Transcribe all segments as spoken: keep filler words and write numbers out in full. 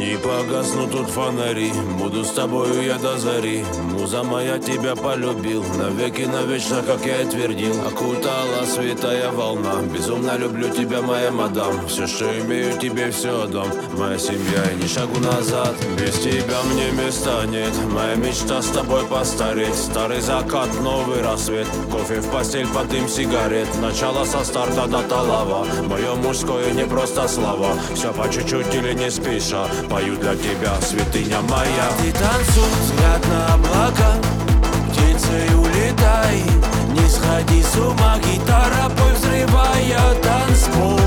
Не погаснут тут фонари, буду с тобою я до зари. Муза моя, тебя полюбил, навеки, навечно, как я и твердил. Окутала святая волна, безумно люблю тебя, моя мадам. Все, что имею, тебе все отдам. Моя семья и ни шагу назад. Без тебя мне места нет. Моя мечта с тобой постареть. Старый закат, новый рассвет. Кофе в постель, под дым сигарет. Начало со старта до талава. Мое мужское не просто слова. Все по чуть-чуть или не спеша. Пою для тебя, святыня моя. Ты танцуй, взгляд на облака, птицей улетай. Не сходи с ума, гитара, пой, взрывая танцпол.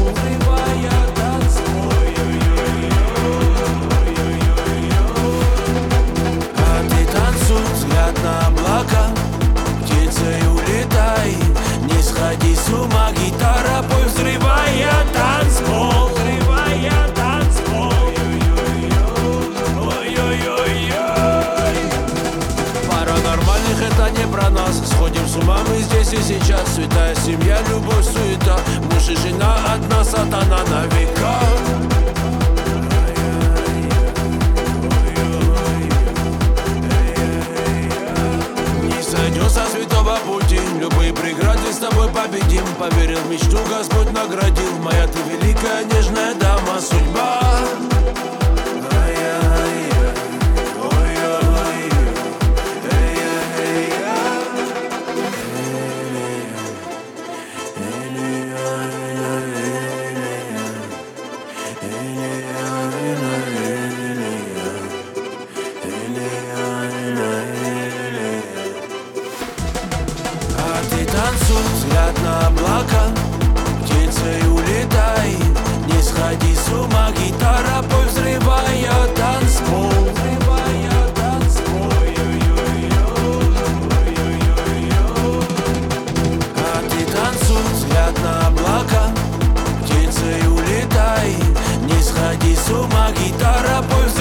А ты танцуй, взгляд на облака, птицей улетай. Не сходи с ума, гитара, пой, взрывая танцпол. Это не про нас, сходим с ума мы здесь и сейчас. Святая семья, любовь, суета. Муж и жена, одна, сатана на века. Не сойдем со святого пути, любые преграды с тобой победим. Поверил в мечту, Господь наградил. Моя ты великая, нежная дама, судьба. Танцуй, взгляд на облака, птицей улетай. Не сходи с ума, гитара, пой, взрывая танцпол. А ты танцуй, взгляд на облака, птицей улетай. Не сходи с ума, гитара, пой, взрывая.